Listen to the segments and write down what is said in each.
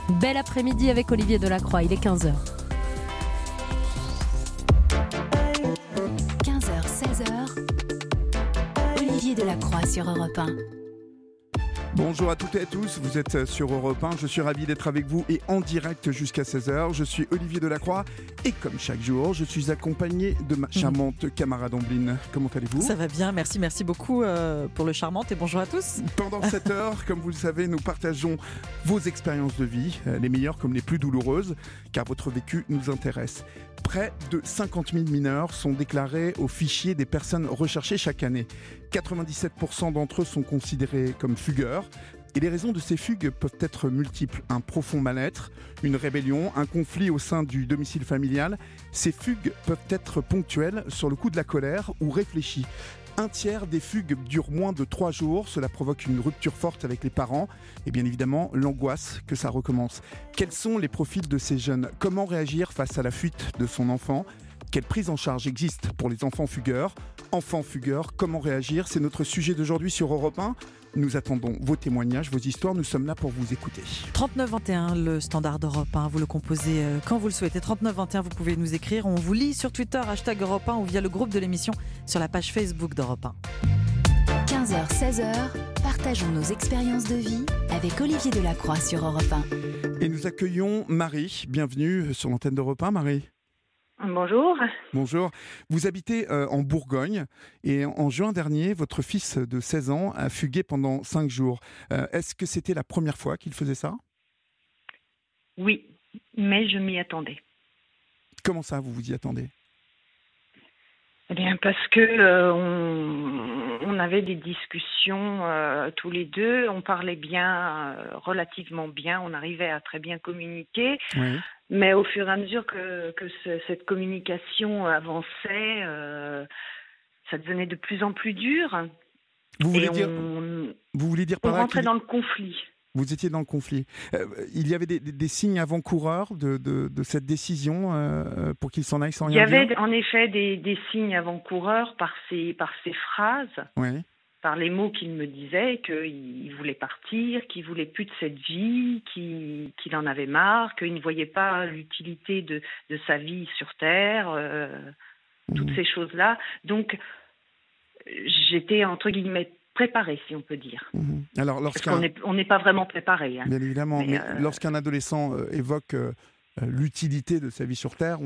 Bel après-midi avec Olivier Delacroix, il est 15h. 15h, 16h, Olivier Delacroix sur Europe 1. Bonjour à toutes et à tous, vous êtes sur Europe 1, je suis ravi d'être avec vous et en direct jusqu'à 16h. Je suis Olivier Delacroix et comme chaque jour, je suis accompagné de ma charmante camarade Ambline. Comment allez-vous ? Ça va bien, merci beaucoup pour le charmante et bonjour à tous. Pendant cette heure, comme vous le savez, nous partageons vos expériences de vie, les meilleures comme les plus douloureuses, car votre vécu nous intéresse. Près de 50 000 mineurs sont déclarés au fichier des personnes recherchées chaque année. 97% d'entre eux sont considérés comme fugueurs. Et les raisons de ces fugues peuvent être multiples. Un profond mal-être, une rébellion, un conflit au sein du domicile familial. Ces fugues peuvent être ponctuelles sur le coup de la colère ou réfléchies. Un tiers des fugues durent moins de 3 jours. Cela provoque une rupture forte avec les parents et bien évidemment l'angoisse que ça recommence. Quels sont les profils de ces jeunes ? Comment réagir face à la fuite de son enfant ? Quelle prise en charge existe pour les enfants fugueurs ? Enfants fugueurs, comment réagir ? C'est notre sujet d'aujourd'hui sur Europe 1. Nous attendons vos témoignages, vos histoires. Nous sommes là pour vous écouter. 3921, le standard d'Europe 1. Vous le composez quand vous le souhaitez. 3921, vous pouvez nous écrire. On vous lit sur Twitter, #Europe 1 ou via le groupe de l'émission sur la page Facebook d'Europe 1. 15h, 16h, partageons nos expériences de vie avec Olivier Delacroix sur Europe 1. Et nous accueillons Marie. Bienvenue sur l'antenne d'Europe 1, Marie. Bonjour. Bonjour. Vous habitez en Bourgogne et en juin dernier, votre fils de 16 ans a fugué pendant 5 jours. Est-ce que c'était la première fois qu'il faisait ça ? Oui, mais je m'y attendais. Comment ça, vous vous y attendez ? Eh bien, parce que on avait des discussions tous les deux, on parlait bien, relativement bien, on arrivait à très bien communiquer. Oui. Mais au fur et à mesure que cette communication avançait, ça devenait de plus en plus dur. Vous voulez dire on par là rentrait dans le conflit. Vous étiez dans le conflit. Il y avait des signes avant-coureurs de cette décision pour qu'il s'en aille sans rien dire ? Il y avait en effet des signes avant-coureurs par ces phrases. Oui. Par les mots qu'il me disait, qu'il voulait partir, qu'il voulait plus de cette vie, qu'il en avait marre, qu'il ne voyait pas l'utilité de sa vie sur Terre, toutes ces choses-là. Donc, j'étais, entre guillemets, préparée, si on peut dire. Alors, parce qu'on n'est pas vraiment préparé. Hein. Bien évidemment, mais lorsqu'un adolescent évoque l'utilité de sa vie sur Terre,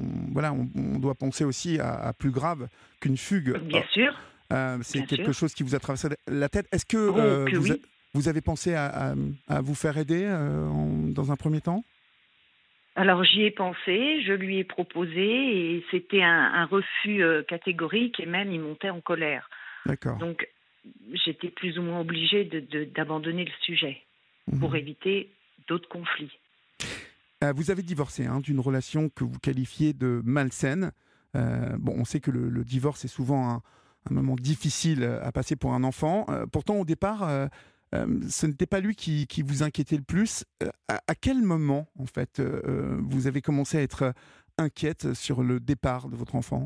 on doit penser aussi à plus grave qu'une fugue. Bien sûr. C'est quelque chose qui vous a traversé la tête. Est-ce que vous avez pensé à vous faire aider dans un premier temps ? Alors j'y ai pensé, je lui ai proposé et c'était un refus catégorique et même il montait en colère. D'accord. Donc j'étais plus ou moins obligée d'abandonner le sujet pour éviter d'autres conflits. Vous avez divorcé d'une relation que vous qualifiez de malsaine. On sait que le divorce est souvent un moment difficile à passer pour un enfant. Pourtant, au départ, ce n'était pas lui qui vous inquiétait le plus. À quel moment, en fait, vous avez commencé à être inquiète sur le départ de votre enfant ?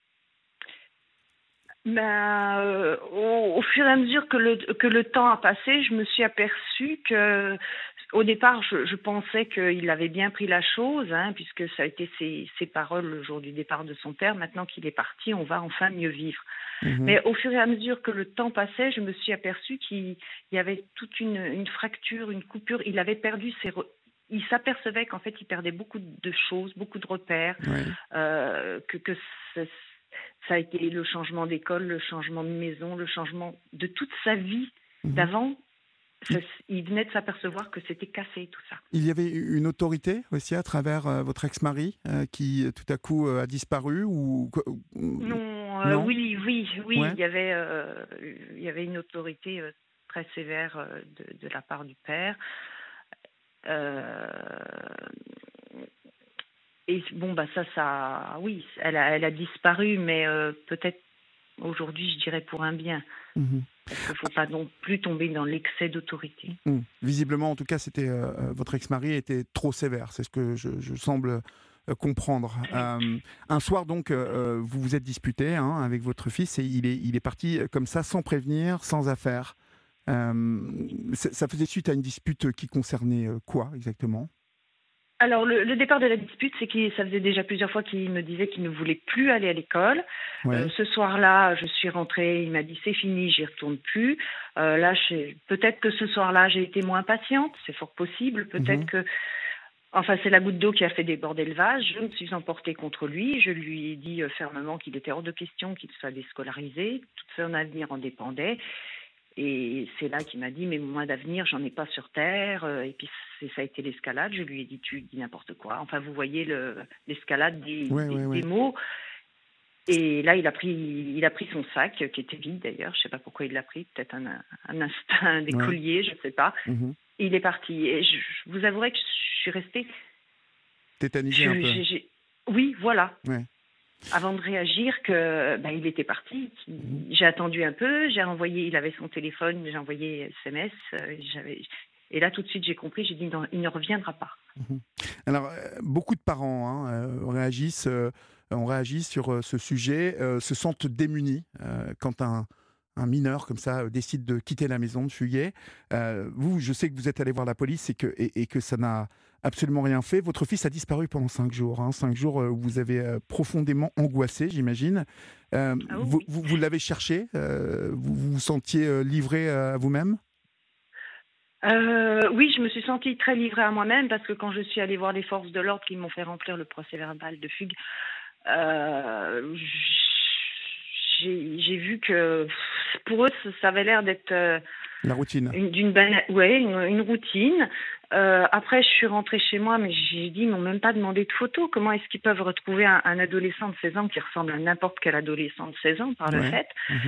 Au fur et à mesure que le temps a passé, je me suis aperçue que, au départ, je pensais qu'il avait bien pris la chose, puisque ça a été ses paroles le jour du départ de son père. Maintenant qu'il est parti, on va enfin mieux vivre. Mais au fur et à mesure que le temps passait, je me suis aperçue qu'il y avait toute une fracture, une coupure. Il avait perdu il s'apercevait qu'en fait, il perdait beaucoup de choses, beaucoup de repères, que ça a été le changement d'école, le changement de maison, le changement de toute sa vie d'avant. Il venait de s'apercevoir que c'était cassé, tout ça. Il y avait une autorité aussi à travers votre ex-mari qui tout à coup a disparu ou... Non. Oui. Ouais. Il y avait une autorité très sévère de la part du père. Et oui, elle a disparu, mais peut-être aujourd'hui, je dirais pour un bien. Parce qu'il ne faut pas non plus tomber dans l'excès d'autorité. Visiblement, en tout cas, votre ex-mari était trop sévère. C'est ce que je semble comprendre. Un soir, donc, vous vous êtes disputé avec votre fils et il est parti comme ça, sans prévenir, sans affaire. Ça faisait suite à une dispute qui concernait quoi exactement ? Alors, le départ de la dispute, c'est que ça faisait déjà plusieurs fois qu'il me disait qu'il ne voulait plus aller à l'école. Ouais. Ce soir-là, je suis rentrée, il m'a dit c'est fini, j'y retourne plus. Là, peut-être que ce soir-là, j'ai été moins patiente, c'est fort possible. Peut-être que, enfin, c'est la goutte d'eau qui a fait déborder le vase. Je me suis emportée contre lui. Je lui ai dit fermement qu'il était hors de question qu'il soit déscolarisé. Tout son avenir en dépendait. Et c'est là qu'il m'a dit, mais moi d'avenir, j'en ai pas sur Terre. Et puis ça a été l'escalade. Je lui ai dit, tu dis n'importe quoi. Enfin, vous voyez l'escalade des mots. Et là, il a pris son sac, qui était vide d'ailleurs. Je sais pas pourquoi il l'a pris. Peut-être un instinct d'écolier, je sais pas. Et il est parti. Et je vous avouerai que je suis restée tétanisée un peu. Oui, voilà. Ouais. Avant de réagir il était parti. J'ai attendu un peu, il avait son téléphone, j'ai envoyé SMS, et là tout de suite j'ai compris, j'ai dit non, il ne reviendra pas. Alors beaucoup de parents réagissent sur ce sujet, se sentent démunis quand un mineur comme ça décide de quitter la maison, de fuguer. Vous, je sais que vous êtes allé voir la police et que ça n'a absolument rien fait. Votre fils a disparu pendant 5 jours. 5 jours où vous avez profondément angoissé, j'imagine. Vous l'avez cherché vous vous sentiez livré à vous-même ? Oui, je me suis sentie très livrée à moi-même parce que quand je suis allée voir les forces de l'ordre qui m'ont fait remplir le procès-verbal de fugue, j'ai vu que pour eux, ça avait l'air d'être la routine. Une routine. Après, je suis rentrée chez moi, mais j'ai dit, ils m'ont même pas demandé de photos. Comment est-ce qu'ils peuvent retrouver un adolescent de 16 ans qui ressemble à n'importe quel adolescent de 16 ans par le fait.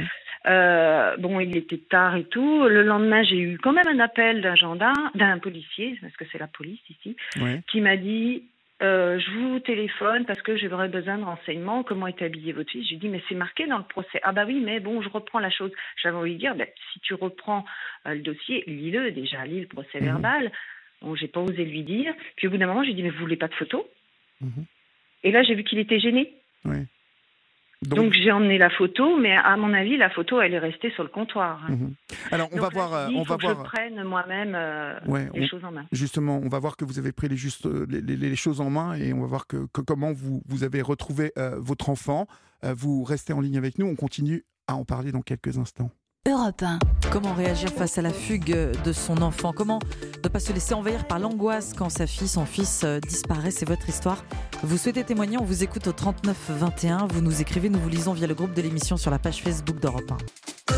Il était tard et tout. Le lendemain, j'ai eu quand même un appel d'un policier, parce que c'est la police ici, qui m'a dit, je vous téléphone parce que j'aurais besoin de renseignements. Comment est habillé votre fils ? J'ai dit, mais c'est marqué dans le procès. Ah bah oui, mais bon, je reprends la chose. J'avais envie de dire, si tu reprends le dossier, lis-le déjà, lis le procès verbal. Bon, j'ai pas osé lui dire. Puis au bout d'un moment, j'ai dit, mais vous voulez pas de photos ? Et là, j'ai vu qu'il était gêné. Donc j'ai emmené la photo, mais à mon avis, la photo, elle est restée sur le comptoir. Alors on va voir. Je prenne moi-même les choses en main. Justement, on va voir que vous avez pris les choses en main et on va voir comment vous avez retrouvé votre enfant. Vous restez en ligne avec nous. On continue à en parler dans quelques instants. Europe 1. Comment réagir face à la fugue de son enfant ? Comment ne pas se laisser envahir par l'angoisse quand son fils disparaît ? C'est votre histoire. Vous souhaitez témoigner ? On vous écoute au 39 21. Vous nous écrivez, nous vous lisons via le groupe de l'émission sur la page Facebook d'Europe 1.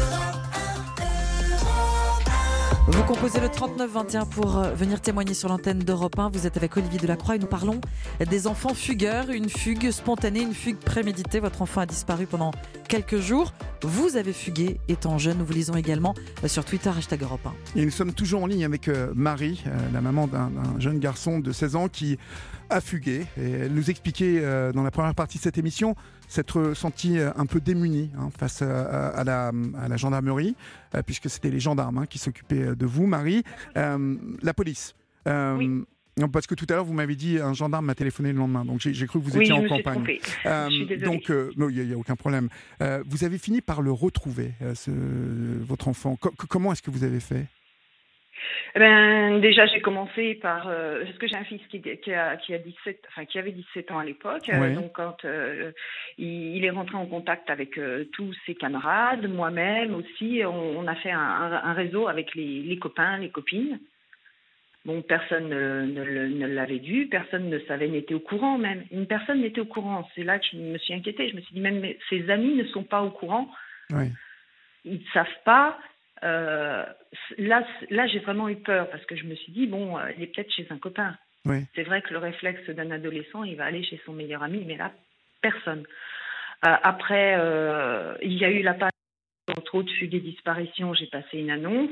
Vous composez le 39 21 pour venir témoigner sur l'antenne d'Europe 1. Vous êtes avec Olivier Delacroix et nous parlons des enfants fugueurs. Une fugue spontanée, une fugue préméditée. Votre enfant a disparu pendant quelques jours. Vous avez fugué étant jeune. Nous vous lisons également sur Twitter, #Europe 1. Et nous sommes toujours en ligne avec Marie, la maman d'un jeune garçon de 16 ans qui a fugué. Et elle nous expliquait dans la première partie de cette émission s'être sentie un peu démunie face à la gendarmerie, puisque c'était les gendarmes qui s'occupaient de vous, Marie. La police. Oui. Non, parce que tout à l'heure, vous m'avez dit un gendarme m'a téléphoné le lendemain, donc j'ai cru que vous étiez en campagne. Je suis désolée. Donc, il n'y a aucun problème. Vous avez fini par le retrouver, votre enfant. Comment est-ce que vous avez fait ? Déjà, j'ai commencé par parce que j'ai un fils qui avait 17 ans à l'époque. Donc, quand il est rentré en contact avec tous ses camarades, moi-même aussi, on a fait un réseau avec les copains, les copines. Bon, personne ne l'avait vu, personne ne savait, n'était au courant même. Une personne n'était au courant. C'est là que je me suis inquiétée. Je me suis dit, même ses amis ne sont pas au courant. Ils ne savent pas. Là, j'ai vraiment eu peur parce que je me suis dit, il est peut-être chez un copain. C'est vrai que le réflexe d'un adolescent, il va aller chez son meilleur ami, mais là, personne. Après, il y a eu la page, entre autres, fugue et disparition, j'ai passé une annonce.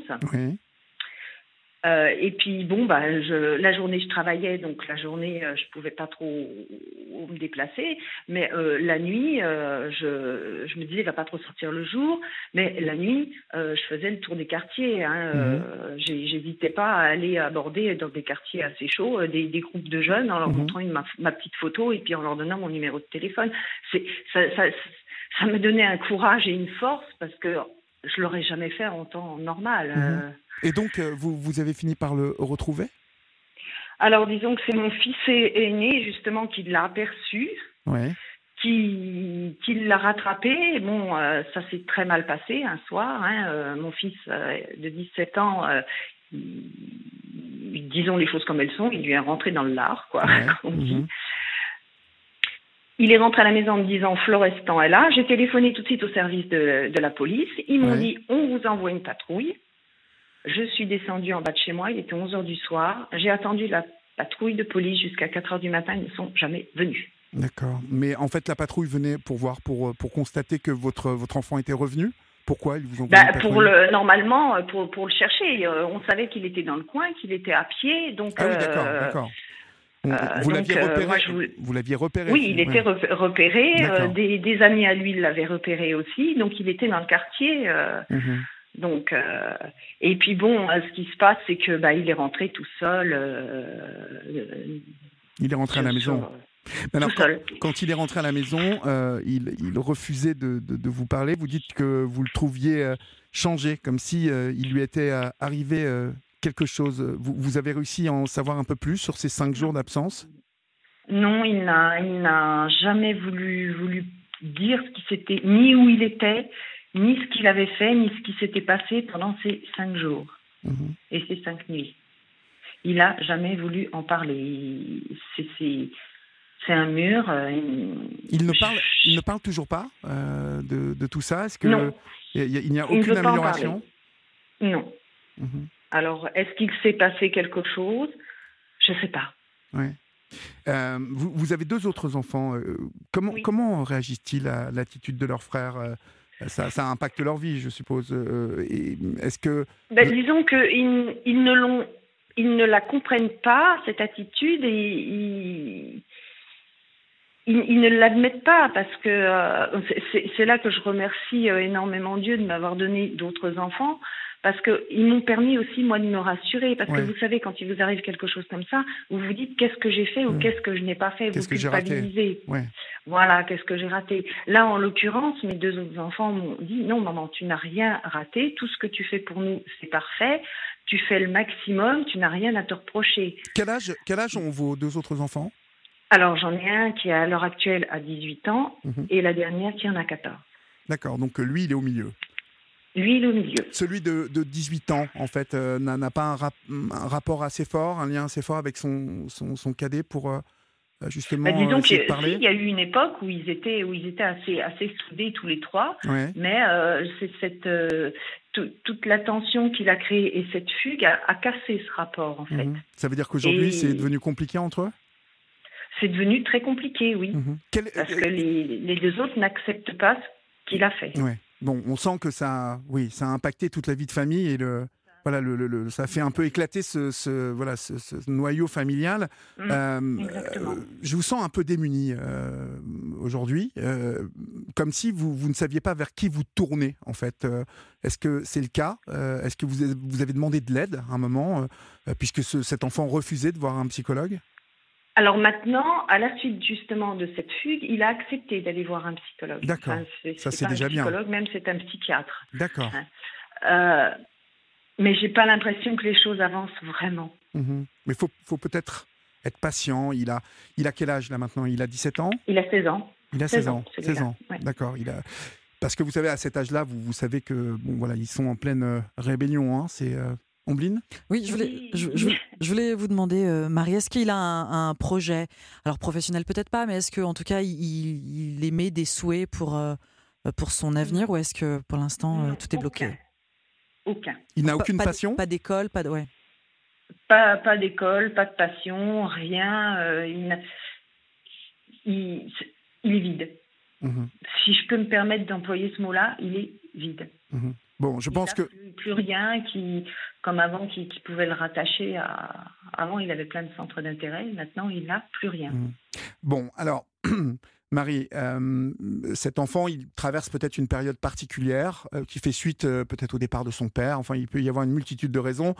Et puis la journée je travaillais, donc la journée je pouvais pas trop me déplacer, mais la nuit je me disais il va pas trop sortir le jour, mais la nuit je faisais le tour des quartiers. J'hésitais pas à aller aborder dans des quartiers assez chauds des groupes de jeunes en leur montrant ma petite photo et puis en leur donnant mon numéro de téléphone. Ça me donnait un courage et une force parce que je l'aurais jamais fait en temps normal. Et donc, vous avez fini par le retrouver? Alors, disons que c'est mon fils aîné, justement, qui l'a aperçu, Ouais. qui l'a rattrapé. Bon, ça s'est très mal passé un soir. Mon fils de 17 ans, disons les choses comme elles sont, il lui est rentré dans le lard, quoi, Ouais. comme on dit. Il est rentré à la maison en me disant Florestan est là. J'ai téléphoné tout de suite au service de la police. Ils m'ont dit on vous envoie une patrouille. Je suis descendue en bas de chez moi. Il était 11h du soir. J'ai attendu la patrouille de police jusqu'à 4h du matin. Ils ne sont jamais venus. D'accord. Mais en fait, la patrouille venait pour voir, pour constater que votre enfant était revenu. Pourquoi ils vous ont Normalement, pour le chercher. On savait qu'il était dans le coin, qu'il était à pied. Donc, ah oui, d'accord. Vous l'aviez repéré, vous l'aviez repéré? Oui, il était repéré. D'accord. Des amis à lui l'avaient repéré aussi. Donc, il était dans le quartier. Donc, et puis bon, ce qui se passe, c'est que il est rentré tout seul. Il est rentré à la maison. Alors, quand il est rentré à la maison, il refusait de vous parler. Vous dites que vous le trouviez changé, comme si il lui était arrivé quelque chose. Vous avez réussi à en savoir un peu plus sur ces 5 jours d'absence? Non, il n'a jamais voulu dire ce qui s'était, ni où il était, ni ce qu'il avait fait, ni ce qui s'était passé pendant ces 5 jours et ces 5 nuits. Il n'a jamais voulu en parler. C'est un mur. Il ne parle toujours pas de tout ça? Est-ce que non. Il n'y a aucune amélioration? Non. Alors, est-ce qu'il s'est passé quelque chose? Je ne sais pas. Ouais. Vous avez 2 autres enfants. Comment réagissent-ils à l'attitude de leur frère? Ça impacte leur vie, je suppose. Est-ce que... disons qu'ils ne la comprennent pas, cette attitude, et ils ne l'admettent pas, parce que c'est là que je remercie énormément Dieu de m'avoir donné d'autres enfants, parce qu'ils m'ont permis aussi, moi, de me rassurer. Parce que vous savez, quand il vous arrive quelque chose comme ça, vous vous dites qu'est-ce que j'ai fait ou qu'est-ce que je n'ai pas fait. Qu'est-ce vous que j'ai raté? Voilà, qu'est-ce que j'ai raté. Là, en l'occurrence, mes 2 autres enfants m'ont dit non, maman, tu n'as rien raté. Tout ce que tu fais pour nous, c'est parfait. Tu fais le maximum. Tu n'as rien à te reprocher. Quel âge ont vos 2 autres enfants? Alors, j'en ai un qui, à l'heure actuelle, a 18 ans et la dernière qui en a 14. D'accord, donc lui, il est au milieu. Lui, il est au milieu. Celui de 18 ans, en fait, n'a pas un rapport assez fort, un lien assez fort avec son cadet pour justement disons essayer de parler. Il y a eu une époque où ils étaient assez soudés tous les 3, mais c'est toute la tension qu'il a créée et cette fugue a cassé ce rapport, en fait. Ça veut dire qu'aujourd'hui, c'est devenu compliqué entre eux? C'est devenu très compliqué, oui. Parce que les 2 autres n'acceptent pas ce qu'il a fait. Ouais. Bon, on sent que ça a impacté toute la vie de famille et ça a fait un peu éclater ce noyau familial. Je vous sens un peu démuni aujourd'hui, comme si vous ne saviez pas vers qui vous tournez, en fait. Est-ce que c'est le cas? Est-ce que vous avez demandé de l'aide à un moment, puisque cet enfant refusait de voir un psychologue? Alors maintenant, à la suite justement de cette fugue, il a accepté d'aller voir un psychologue. D'accord, ça c'est déjà bien. C'est pas un psychologue, même c'est un psychiatre. D'accord. Mais j'ai pas l'impression que les choses avancent vraiment. Mais faut peut-être être patient. Il a quel âge là maintenant? Il a 17 ans? Il a 16 ans. Il a 16 ans. 16 ans. Ouais. D'accord. Parce que vous savez, à cet âge-là, vous savez que ils sont en pleine rébellion. Hein. C'est Ombline? Oui, je voulais vous demander, Marie, est-ce qu'il a un projet, alors professionnel peut-être pas, mais est-ce qu'en tout cas il émet des souhaits pour son avenir, ou est-ce que pour l'instant tout est bloqué? Aucun. Il n'a aucune passion? Pas d'école, pas d'école, pas de passion, rien. Il est vide. Si je peux me permettre d'employer ce mot-là, il est vide. Bon, je pense que plus rien comme avant qui pouvait le rattacher à. Avant, il avait plein de centres d'intérêt. Maintenant, il n'a plus rien. Bon, alors Marie, cet enfant, il traverse peut-être une période particulière qui fait suite peut-être au départ de son père. Enfin, il peut y avoir une multitude de raisons.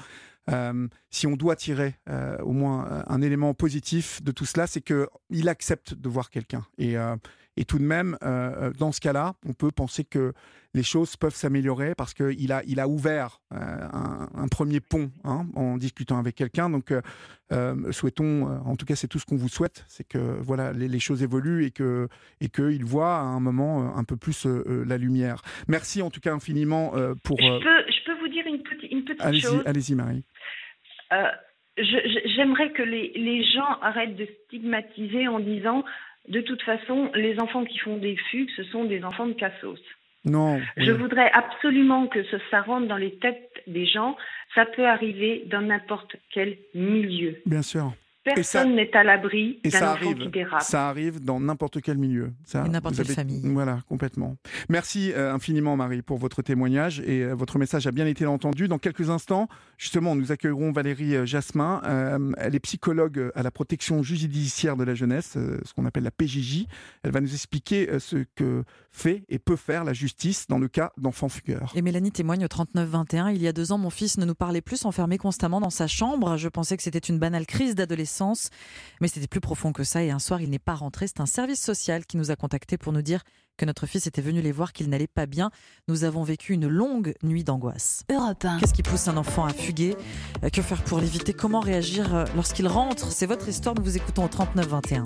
si on doit tirer au moins un élément positif de tout cela, c'est qu'il accepte de voir quelqu'un. Et tout de même, dans ce cas-là, on peut penser que les choses peuvent s'améliorer parce qu'il a ouvert un premier pont en discutant avec quelqu'un. Donc, souhaitons, en tout cas, c'est tout ce qu'on vous souhaite, c'est que voilà, les choses évoluent et qu'il voit à un moment un peu plus la lumière. Merci en tout cas infiniment pour... Je peux vous dire une petite chose. Allez-y, Marie. J'aimerais que les gens arrêtent de stigmatiser en disant de toute façon, les enfants qui font des fugues, ce sont des enfants de cassos. Non. Je voudrais absolument que ça rentre dans les têtes des gens. Ça peut arriver dans n'importe quel milieu. Bien sûr. Personne n'est à l'abri d'un enfant qui dérape. Ça arrive dans n'importe quel milieu. Et n'importe quelle famille. Voilà, complètement. Merci infiniment, Marie, pour votre témoignage. Et votre message a bien été entendu. Dans quelques instants, justement, nous accueillerons Valérie Jasmin. Elle est psychologue à la protection judiciaire de la jeunesse, ce qu'on appelle la PJJ. Elle va nous expliquer ce que fait et peut faire la justice dans le cas d'enfants fugueurs. Et Mélanie témoigne au 39-21. Il y a 2 ans, mon fils ne nous parlait plus, enfermé constamment dans sa chambre. Je pensais que c'était une banale crise d'adolescence. Mais c'était plus profond que ça et un soir il n'est pas rentré. C'est un service social qui nous a contactés pour nous dire que notre fils était venu les voir, qu'il n'allait pas bien. Nous avons vécu une longue nuit d'angoisse. Europe 1. Qu'est-ce qui pousse un enfant à fuguer ? Que faire pour l'éviter ? Comment réagir lorsqu'il rentre ? C'est votre histoire, nous vous écoutons au 39-21.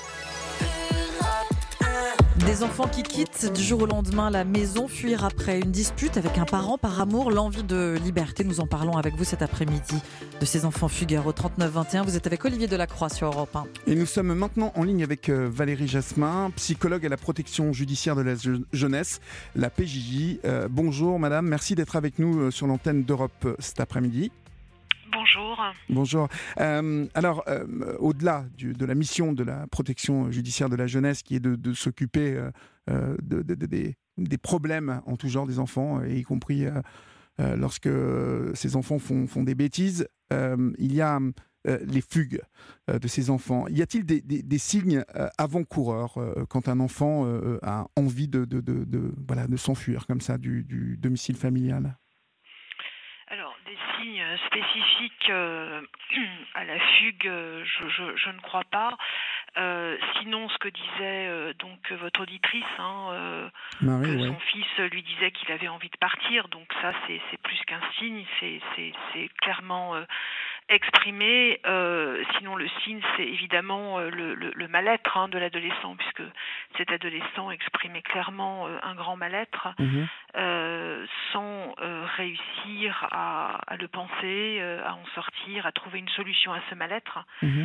Des enfants qui quittent du jour au lendemain la maison, fuir après une dispute avec un parent, par amour, l'envie de liberté. Nous en parlons avec vous cet après-midi de ces enfants fugueurs au 39-21. Vous êtes avec Olivier Delacroix sur Europe 1. Et nous sommes maintenant en ligne avec Valérie Jasmin, psychologue à la protection judiciaire de la jeunesse, la PJJ. Bonjour madame, merci d'être avec nous sur l'antenne d'Europe cet après-midi. Bonjour. Bonjour. Alors, au-delà de la mission de la protection judiciaire de la jeunesse, qui est de s'occuper des problèmes en tout genre des enfants, et y compris lorsque ces enfants font des bêtises, il y a les fugues de ces enfants. Y a-t-il des signes avant-coureurs quand un enfant a envie de s'enfuir comme ça du domicile familial ? Alors, des signes spécifiques à la fugue, je ne crois pas. Sinon, ce que disait donc votre auditrice, Marie, que ouais. son fils lui disait qu'il avait envie de partir, donc ça c'est plus qu'un signe, c'est clairement exprimé. Sinon, le signe, c'est évidemment le mal-être de l'adolescent, puisque cet adolescent exprimait clairement un grand mal-être, sans réussir à le penser, à en sortir, à trouver une solution à ce mal-être.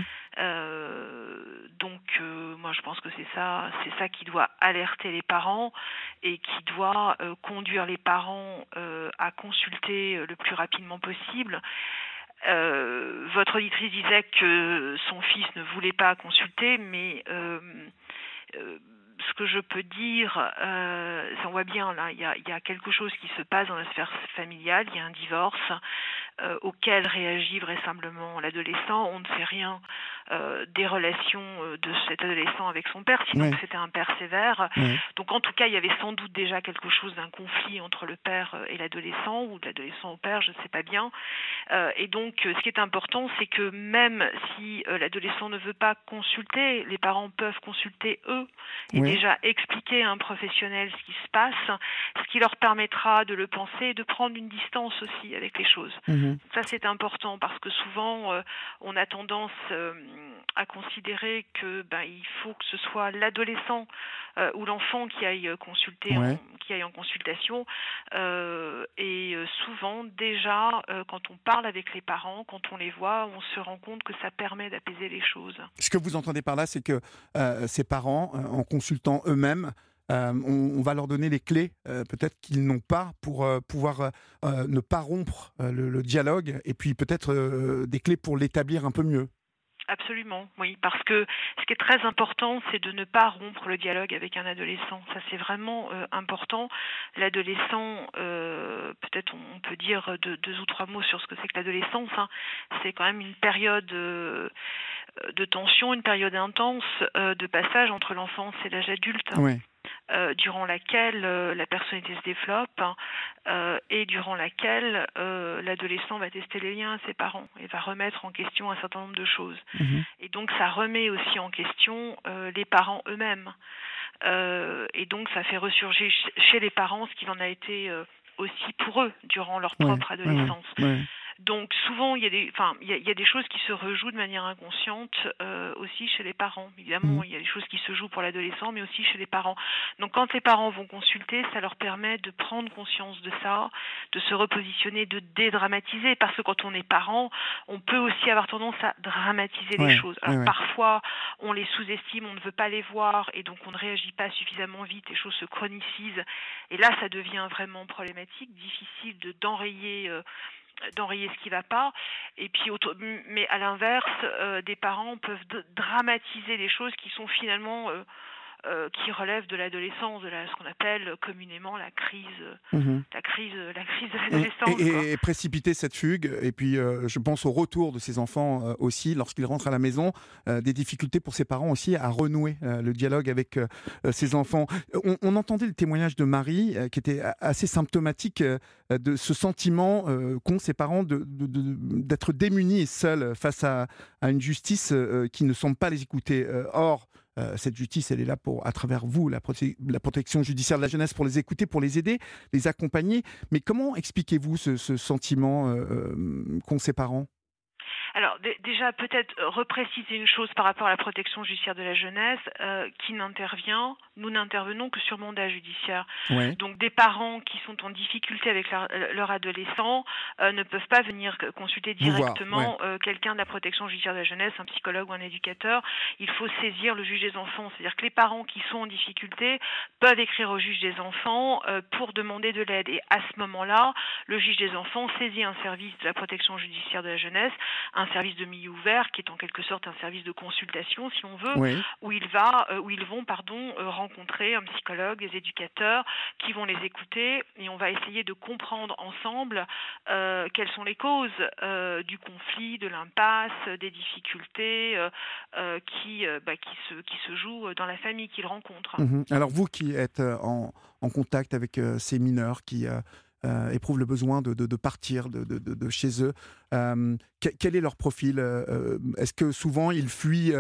Donc, moi, je pense que c'est ça qui doit alerter les parents et qui doit conduire les parents à consulter le plus rapidement possible. Votre auditrice disait que son fils ne voulait pas consulter, mais ce que je peux dire, on voit bien là, il y a quelque chose qui se passe dans la sphère familiale, il y a un divorce auquel réagit vraisemblablement l'adolescent. On ne sait rien des relations de cet adolescent avec son père, sinon que c'était un père sévère. Donc en tout cas, il y avait sans doute déjà quelque chose d'un conflit entre le père et l'adolescent, ou de l'adolescent au père, je ne sais pas bien. Et donc, ce qui est important, c'est que même si l'adolescent ne veut pas consulter, les parents peuvent consulter eux et déjà expliquer à un professionnel ce qui se passe, ce qui leur permettra de le penser et de prendre une distance aussi avec les choses. Ça, c'est important parce que souvent, on a tendance à considérer que il faut que ce soit l'adolescent ou l'enfant qui aille consulter, qui aille en consultation. Et souvent, déjà, quand on parle avec les parents, quand on les voit, on se rend compte que ça permet d'apaiser les choses. Ce que vous entendez par là, c'est que ces parents, en consultant eux-mêmes, on va leur donner les clés, peut-être qu'ils n'ont pas, pour pouvoir ne pas rompre le dialogue, et puis peut-être des clés pour l'établir un peu mieux. Absolument, oui, parce que ce qui est très important, c'est de ne pas rompre le dialogue avec un adolescent. Ça, c'est vraiment important. L'adolescent, peut-être on peut dire deux ou trois mots sur ce que c'est que l'adolescence. C'est quand même une période de tension, une période intense de passage entre l'enfance et l'âge adulte. Ouais. Durant laquelle la personnalité se développe et durant laquelle l'adolescent va tester les liens à ses parents et va remettre en question un certain nombre de choses. Et donc ça remet aussi en question les parents eux-mêmes. Et donc ça fait ressurgir chez les parents ce qu'il en a été aussi pour eux durant leur propre adolescence. Donc souvent il y a des choses qui se rejouent de manière inconsciente aussi chez les parents. Évidemment, il y a des choses qui se jouent pour l'adolescent, mais aussi chez les parents. Donc quand les parents vont consulter, ça leur permet de prendre conscience de ça, de se repositionner, de dédramatiser. Parce que quand on est parent, on peut aussi avoir tendance à dramatiser les choses. Alors parfois, on les sous-estime, on ne veut pas les voir, et donc on ne réagit pas suffisamment vite, les choses se chronicisent. Et là, ça devient vraiment problématique, difficile d'enrayer ce qui ne va pas. Et puis, mais à l'inverse, des parents peuvent dramatiser les choses qui sont finalement qui relèvent de l'adolescence, de ce qu'on appelle communément la crise de l'adolescence. Et précipiter cette fugue. Et puis, je pense au retour de ces enfants aussi, lorsqu'ils rentrent à la maison, des difficultés pour ces parents aussi à renouer le dialogue avec ces enfants. On entendait le témoignage de Marie, qui était assez symptomatique de ce sentiment qu'ont ces parents d'être démunis et seuls face à une justice qui ne semble pas les écouter. Or, cette justice, elle est là à travers vous, la protection judiciaire de la jeunesse, pour les écouter, pour les aider, les accompagner. Mais comment expliquez-vous ce sentiment qu'ont ces parents ? Alors déjà, peut-être repréciser une chose par rapport à la protection judiciaire de la jeunesse, nous n'intervenons que sur mandat judiciaire. Ouais. Donc des parents qui sont en difficulté avec leur adolescent ne peuvent pas venir consulter directement quelqu'un de la protection judiciaire de la jeunesse, un psychologue ou un éducateur. Il faut saisir le juge des enfants. C'est-à-dire que les parents qui sont en difficulté peuvent écrire au juge des enfants pour demander de l'aide. Et à ce moment-là, le juge des enfants saisit un service de la protection judiciaire de la jeunesse, un service de milieu ouvert qui est en quelque sorte un service de consultation, si on veut, où ils vont rencontrer un psychologue, des éducateurs qui vont les écouter, et on va essayer de comprendre ensemble quelles sont les causes du conflit, de l'impasse, des difficultés qui se jouent dans la famille qu'ils rencontrent. Alors vous qui êtes en contact avec ces mineurs qui éprouvent le besoin de partir de chez eux. Quel est leur profil ? Est-ce que souvent ils fuient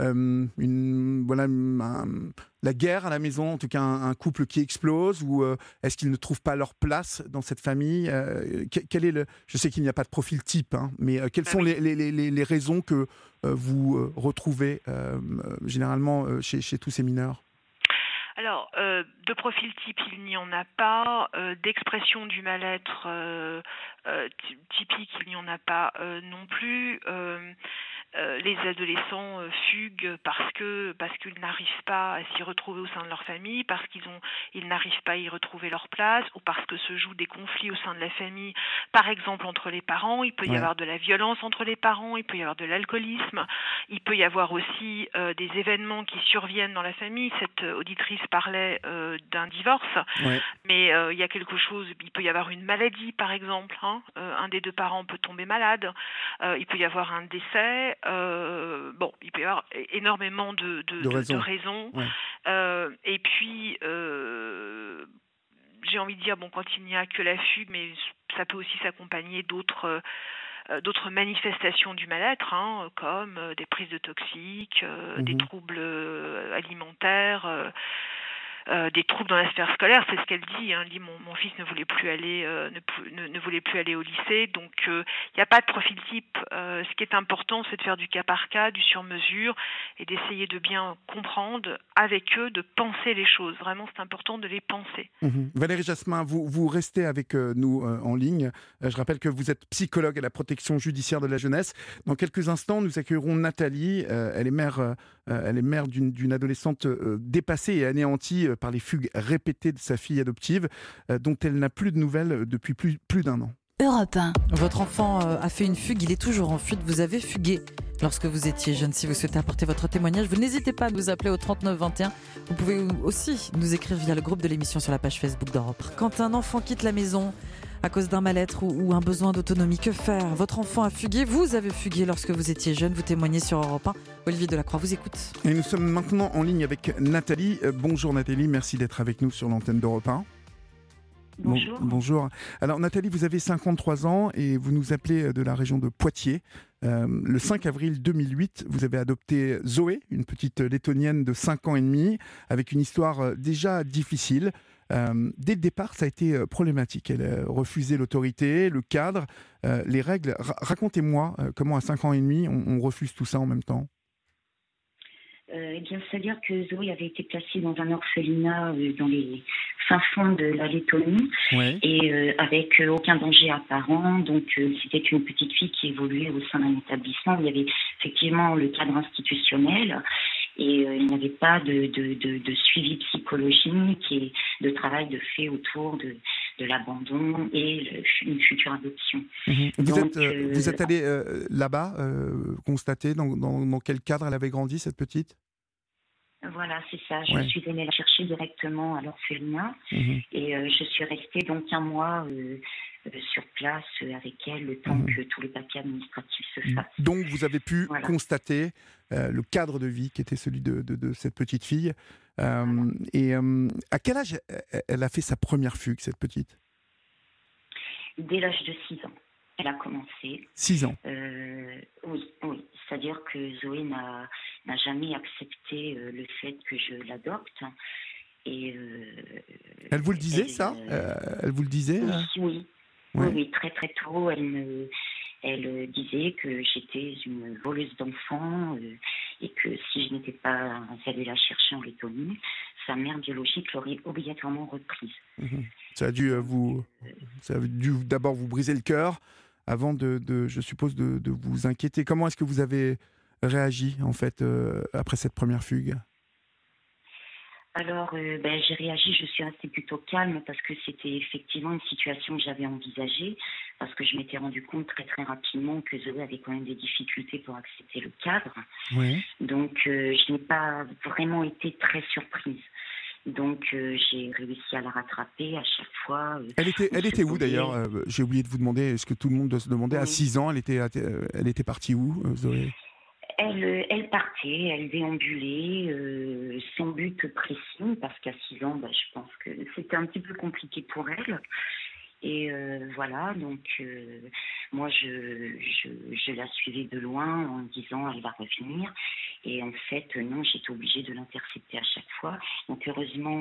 la guerre à la maison, en tout cas un couple qui explose, ou est-ce qu'ils ne trouvent pas leur place dans cette famille ? Je sais qu'il n'y a pas de profil type, mais quelles sont les raisons que vous retrouvez généralement chez tous ces mineurs ? Alors, de profil type, il n'y en a pas. D'expression du mal-être typique, il n'y en a pas non plus. Les adolescents fuguent parce qu'ils n'arrivent pas à s'y retrouver au sein de leur famille, parce qu'ils n'arrivent pas à y retrouver leur place, ou parce que se jouent des conflits au sein de la famille, par exemple entre les parents. Il peut y avoir de la violence entre les parents, il peut y avoir de l'alcoolisme, il peut y avoir aussi des événements qui surviennent dans la famille. Cette auditrice parlait d'un divorce, mais il y a quelque chose, il peut y avoir une maladie par exemple, un des deux parents peut tomber malade, il peut y avoir un décès, il peut y avoir énormément de raisons. Et puis j'ai envie de dire, quand il n'y a que la fugue, mais ça peut aussi s'accompagner d'autres manifestations du mal-être, comme des prises de toxiques, des troubles alimentaires, des troubles dans la sphère scolaire. C'est ce qu'elle dit. Elle dit mon fils ne voulait plus aller, ne voulait plus aller au lycée. Donc il n'y a pas de profil type. Ce qui est important, c'est de faire du cas par cas, du sur-mesure, et d'essayer de bien comprendre avec eux, de penser les choses. Vraiment, c'est important de les penser. Valérie Jasmin, vous restez avec nous en ligne. Je rappelle que vous êtes psychologue à la protection judiciaire de la jeunesse. Dans quelques instants, nous accueillerons Nathalie. Elle est mère d'une adolescente dépassée et anéantie par les fugues répétées de sa fille adoptive, dont elle n'a plus de nouvelles depuis plus d'un an. Europe 1. Votre enfant a fait une fugue, il est toujours en fuite. Vous avez fugué lorsque vous étiez jeune. Si vous souhaitez apporter votre témoignage, vous n'hésitez pas à nous appeler au 39 21. Vous pouvez aussi nous écrire via le groupe de l'émission sur la page Facebook d'Europe. Quand un enfant quitte la maison, à cause d'un mal-être ou un besoin d'autonomie. Que faire? Votre enfant a fugué, vous avez fugué lorsque vous étiez jeune, vous témoignez sur Europe 1. Olivier Delacroix vous écoute. Et nous sommes maintenant en ligne avec Nathalie. Bonjour Nathalie, merci d'être avec nous sur l'antenne d'Europe 1. Bonjour. Bonjour. Alors Nathalie, vous avez 53 ans et vous nous appelez de la région de Poitiers. Le 5 avril 2008, vous avez adopté Zoé, une petite lettonienne de 5 ans et demi, avec une histoire déjà difficile. Dès le départ, ça a été problématique. Elle refusait l'autorité, le cadre, les règles. Racontez-moi comment à 5 ans et demi, on refuse tout ça en même temps. Eh bien, c'est-à-dire que Zoé avait été placée dans un orphelinat dans les fins fonds de la Lettonie, Ouais. et avec aucun danger apparent. Donc, c'était une petite fille qui évoluait au sein d'un établissement où il y avait effectivement le cadre institutionnel et il n'y avait pas de suivi psychologique et de travail de fait autour de l'abandon et une future adoption. Vous êtes allé là-bas constater dans quel cadre elle avait grandi, cette petite ? Voilà, c'est ça. Je suis allée la chercher directement à l'orphelinat et je suis restée donc un mois sur place avec elle, le temps que tous les papiers administratifs se fassent. Donc vous avez pu constater le cadre de vie qui était celui de cette petite fille. Et à quel âge elle a fait sa première fugue, cette petite ? Dès l'âge de 6 ans. Elle a commencé. 6 ans. Oui. C'est-à-dire que Zoé n'a jamais accepté le fait que je l'adopte. Et, elle vous le disait, ça ? Elle vous le disait ? Oui, très très tôt. Elle disait que j'étais une voleuse d'enfants et que si je n'étais pas allée la chercher en Lettonie, sa mère biologique l'aurait obligatoirement reprise. Ça a dû d'abord vous briser le cœur avant je suppose, de vous inquiéter. Comment est-ce que vous avez réagi, en fait, après cette première fugue ? Alors, j'ai réagi, je suis restée plutôt calme parce que c'était effectivement une situation que j'avais envisagée, parce que je m'étais rendu compte très très rapidement que Zoé avait quand même des difficultés pour accepter le cadre. Oui. Donc, je n'ai pas vraiment été très surprise. Donc, j'ai réussi à la rattraper à chaque fois. Elle était où d'ailleurs ? J'ai oublié de vous demander, est-ce que tout le monde doit se demander, à 6 ans, elle était partie où, Zoé ? Elle partait, elle déambulait, sans but précis, parce qu'à 6 ans, je pense que c'était un petit peu compliqué pour elle. Et voilà, donc moi je la suivais de loin en me disant elle va revenir. Et en fait, non, j'étais obligée de l'intercepter à chaque fois. Donc heureusement,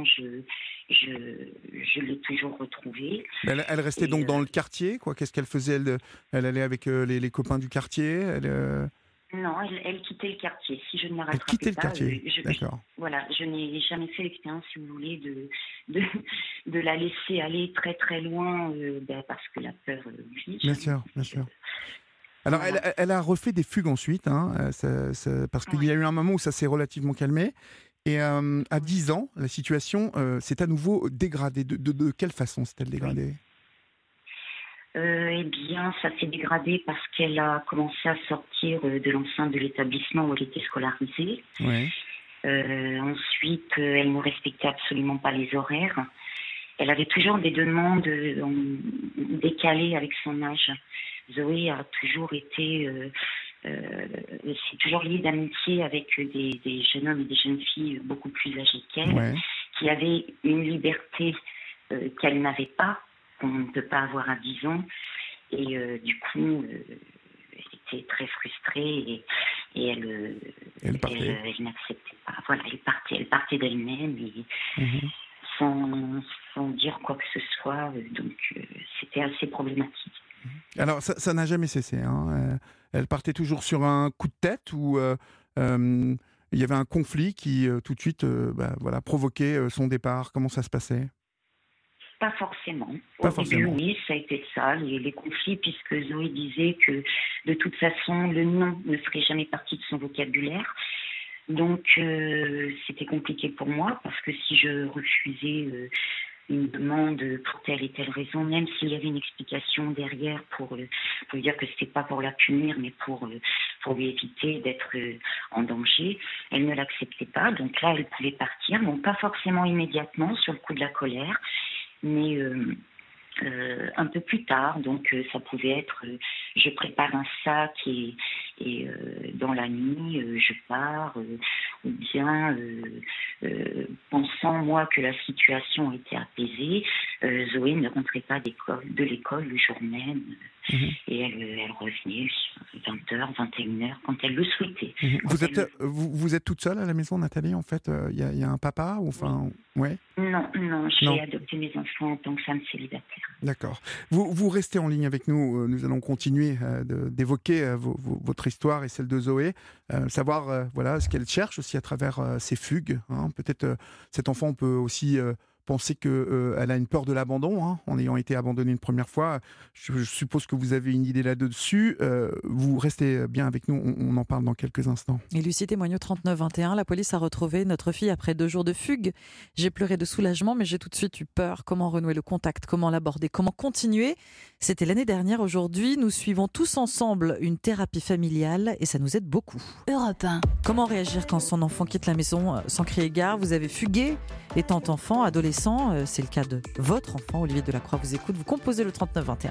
je l'ai toujours retrouvée. Elle restait donc dans le quartier, quoi. Qu'est-ce qu'elle faisait ? Elle allait avec les copains du quartier ? Non, elle quittait le quartier. Si je ne la rattrapais pas... Elle quittait le quartier, d'accord. Voilà, je n'ai jamais fait l'expérience, si vous voulez, de la laisser aller très très loin, parce que la peur, oui. Bien sûr. Alors, voilà. Elle a refait des fugues ensuite, parce qu'il y a eu un moment où ça s'est relativement calmé. Et à 10 ans, la situation s'est à nouveau dégradée. De quelle façon s'est-elle dégradée ? Eh bien, ça s'est dégradé parce qu'elle a commencé à sortir de l'enceinte de l'établissement où elle était scolarisée. Oui. Ensuite, elle ne respectait absolument pas les horaires. Elle avait toujours des demandes décalées avec son âge. Zoé a toujours été... c'est toujours lié d'amitié avec des jeunes hommes et des jeunes filles beaucoup plus âgées qu'elle, qui avaient une liberté qu'elle n'avait pas, qu'on ne peut pas avoir à 10 ans. Et du coup, elle était très frustrée et elle n'acceptait pas. Voilà, elle partait d'elle-même et sans dire quoi que ce soit. Donc, c'était assez problématique. Alors, ça n'a jamais cessé. Elle partait toujours sur un coup de tête ou il y avait un conflit qui, tout de suite, provoquait son départ. Comment ça se passait ? Pas forcément. Au début, oui, ça a été ça, les conflits, puisque Zoé disait que de toute façon, le non ne ferait jamais partie de son vocabulaire. Donc, c'était compliqué pour moi, parce que si je refusais une demande pour telle et telle raison, même s'il y avait une explication derrière pour lui dire que c'était pas pour la punir, mais pour lui éviter d'être en danger, elle ne l'acceptait pas. Donc là, elle pouvait partir, donc pas forcément immédiatement, sur le coup de la colère, mais un peu plus tard. Donc ça pouvait être je prépare un sac et dans la nuit je pars, ou bien pensant moi que la situation était apaisée, Zoé ne rentrait pas de l'école le jour même. Et elle revenait 20h, 21h quand elle le souhaitait. Vous êtes toute seule à la maison, Nathalie, en fait? Il y a un papa ou enfin... Ouais. Non, j'ai adopté mes enfants en tant que femme célibataire. D'accord. Vous restez en ligne avec nous. Nous allons continuer d'évoquer votre histoire et celle de Zoé. Savoir voilà, ce qu'elle cherche aussi à travers ces fugues. Hein. Peut-être cet enfant peut aussi... penser qu'elle a une peur de l'abandon, hein, en ayant été abandonnée une première fois. Je suppose que vous avez une idée là-dessus. Vous restez bien avec nous, on en parle dans quelques instants. Et Lucie témoigne au 39-21. La police a retrouvé notre fille après 2 jours de fugue. J'ai pleuré de soulagement, mais j'ai tout de suite eu peur. Comment renouer le contact? Comment l'aborder? Comment continuer? C'était l'année dernière. Aujourd'hui, nous suivons tous ensemble une thérapie familiale et ça nous aide beaucoup. Europe 1. Comment réagir quand son enfant quitte la maison sans crier gare? Vous avez fugué étant enfant, adolescent, c'est le cas de votre enfant. Olivier Delacroix vous écoute, vous composez le 39-21.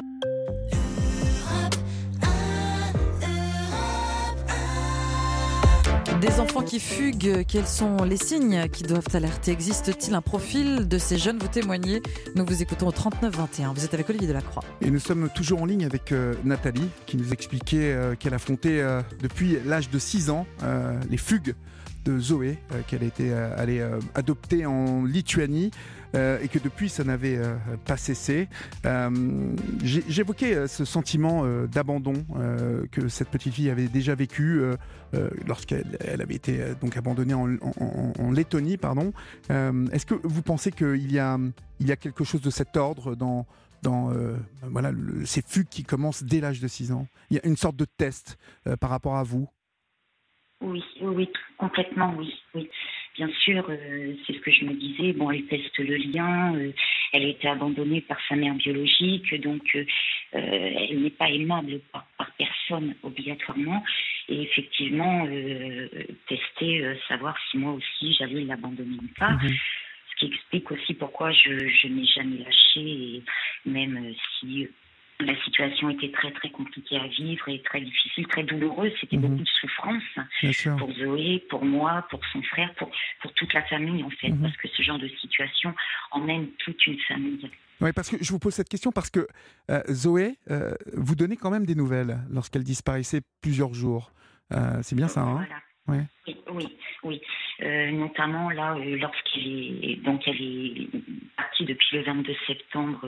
Des enfants qui fuguent, quels sont les signes qui doivent alerter? Existe-t-il un profil de ces jeunes? Vous témoignez, nous vous écoutons au 39-21. Vous êtes avec Olivier Delacroix. Et nous sommes toujours en ligne avec Nathalie, qui nous expliquait qu'elle affrontait depuis l'âge de 6 ans les fugues de Zoé, qu'elle était allée adopter en Lituanie et que depuis ça n'avait pas cessé. J'évoquais ce sentiment d'abandon que cette petite fille avait déjà vécu lorsqu'elle avait été donc abandonnée en Lettonie. Pardon. Est-ce que vous pensez qu'il y a quelque chose de cet ordre dans voilà, ces fugues qui commencent dès l'âge de 6 ans? Il y a une sorte de test par rapport à vous? Oui, complètement, oui. Bien sûr, c'est ce que je me disais. Bon, elle teste le lien. Elle a été abandonnée par sa mère biologique, donc elle n'est pas aimable par personne obligatoirement. Et effectivement, tester, savoir si moi aussi j'allais l'abandonner ou pas. Ce qui explique aussi pourquoi je n'ai jamais lâché, et même si la situation était très très compliquée à vivre et très difficile, très douloureuse. C'était beaucoup de souffrance pour Zoé, pour moi, pour son frère, pour toute la famille en fait, parce que ce genre de situation emmène toute une famille. Oui, parce que je vous pose cette question parce que Zoé, vous donnez quand même des nouvelles lorsqu'elle disparaissait plusieurs jours. C'est bien ça, hein? Voilà. Oui. Notamment là, lorsqu'elle est partie depuis le 22 septembre